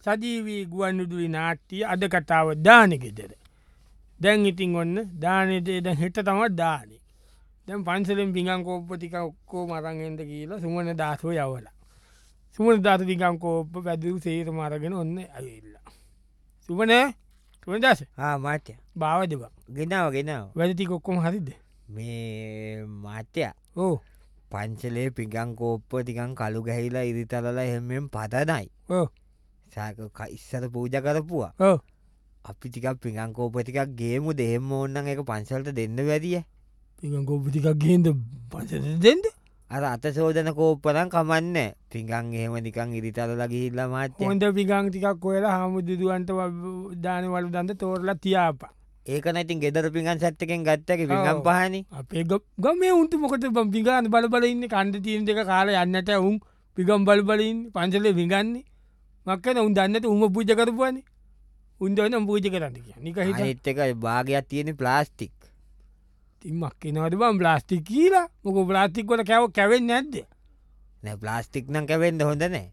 සජීවී ගුවන්විදුලි නාට්ටිය අද කතාව දානෙ ගෙදර. දැන් ඉතින් ඔන්න දානතේ දැන් හෙට තමත් දානෙ. දැන් පන්සලෙන් පිඟන් කෝප්පටික ඔක්කෝ මරන්ගෙන්ට කියීල සුමන දාසෝ යවල. සුමන දාත පිකම් කෝප්ප පැදිරු සේර මරගෙන ඔන්න ඇවිල්ල. සුමන සුමදස මාත්‍ය භාවදව ගෙනාව ගෙනාව වැදති කොක්කොම හරිද මේ මාත්‍යය ඕ පංචලේ පිගං කෝප්ප තිකන් කළු ගැහිලා ඉරිතලලා එහෙමෙන් පතනයි ඕ සාක ඉස්සර පූජ කරපුවා ඕ අපි ටිකක් පිගං කෝප ටිකක් ගේමු දෙහෙම ඕන්නන් එක පංසල්ට දෙන්න වැදිය පිකම් කෝප්පටිකක් ගේද පස දෙෙන්ද අර අත සෝදන කෝප්පරන් කමන්න පිගං එහෙම නිකං ඉරිතලලා ගිහිල්ල මාත්‍ය හොන්ද පිගං ටිකක් කොයලා හමුදුදුවන්ට දානවලු දන්ද තෝරලා තියාප ඒකන ඉතින් ගෙදර පිගන් සැත්තකෙන් ගත්තක පිගම් පහන අපේ ගම උන්ට මොකට පිගාන බලබල ඉන්න කණ්ඩ තිීන් දෙක කාල යන්නට උන් පිගම් බලබලින් පංචලේ විගන්නේ මක්කන උන් දන්නට උම පූජ කරපුවාන උන්දවනම් පූජ කරන්න කිය නික හිත එක භාගයක් තියෙන ප්ලාස්ටික් තිමක් නවට බම් ප්ලාස්ටික් කියලා මොක ප්ලාස්ටික් කොට කැව කැවෙන් නැද්ද නැ ප්ලාස්ටික් නම් කැවෙන්ද හොඳ නෑ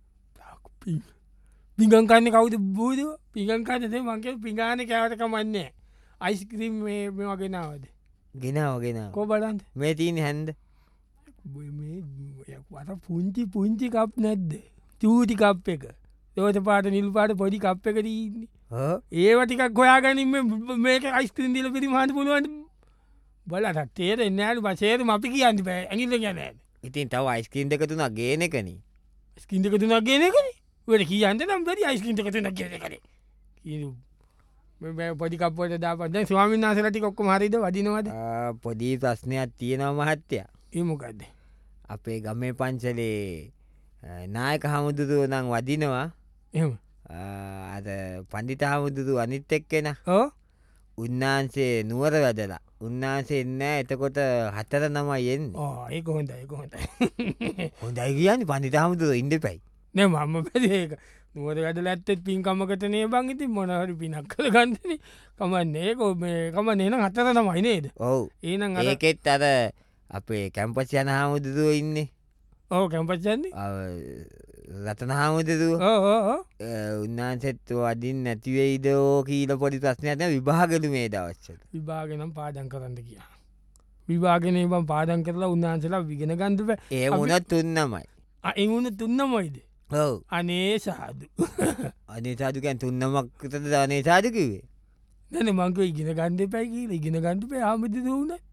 පිගංකන්න කවුද බූද පිගංකාතේ මංගේ පිගාන කෑවට කමන්නේ අයිස්ක්‍රීම් මේ වගෙනාවද ගෙනාවගෙන කෝ බලන්ද මේ තියන හැන්ද වට පුංචි පුංචි කප් නැද්ද චූටි කප් එක දෝත පාට නිල් පාට පොඩි කප් එක දන්නේ ඒවටිකක් හොයාගැනින් මේක අයිස්ක්‍රීම් දිල පිරි මහට පුළුවන් බලට තේර එන්නෑට පසේර අපි කියන්න බෑ ඇඟිල ගැනෑ ඉතින් තව අයිස්කීන් දෙක තුනා ගේනකන ස්කින්දක තුනා ගෙන කන වට කියන්න නම් බැරි අයිස්කින්ටක තුනක් ගෙන කර පොඩිකපට දාපට ස්වාමීන් නාසලටි කොක්කොම හරිද වදිනවද පොඩි ප්‍රශ්නයක් තියෙනව මහත්තය ඒමොකක්ද අපේ ගමේ පංචලේ නායක හමුදුරුව නම් වදිනවා එම අද පණ්ඩිත හමුදුරු අනිත් එක්කෙන ඕ උන්නාන්සේ නුවර වැදලා උන්නාන්සේ එන්න එතකොට හතර නමයි එන්න ඒක හොඳ ඒක හොඳ හොඳයි කියන්න පණිත හමුදුර ඉන්ඩ පැයි නෑ මම පැදේක නුවද වැඩල ඇත්තෙත් පින්කමකටනේ බංගිති මොනහරි පිනක් කළ ගන්තන කමන්නේ කම නේන හතර නමයි නේද ඔවු ඒන ඒකෙත් අර අපේ කැම්පස් යන හමුදුරුව ඉන්නේ ඕ කැම්පච්චන්නේ රතන හාමුදුරුව උන්නාන්සෙත් වදින් නැතිවෙයිදෝ කීල පොඩි ප්‍රශ්නයන විභාගලු මේ දවච්චට විභාගෙනම් පාදන් කරන්න කිය විභාගනය බම් පාදන් කරලා උන්හන්සලා විගෙන ගන්ධප ඒ මුණත් තුන්නමයි එවුණ තුන්නමයිද ඔව අනේ සාදු අනේ සාදුකැන් තුන්නමක්තද දනේ සාධකිවේ දැන මංක ඉගෙන ගන්ධ පැයි කියල ඉගෙන ගන්ධ පේ ආමති වුණ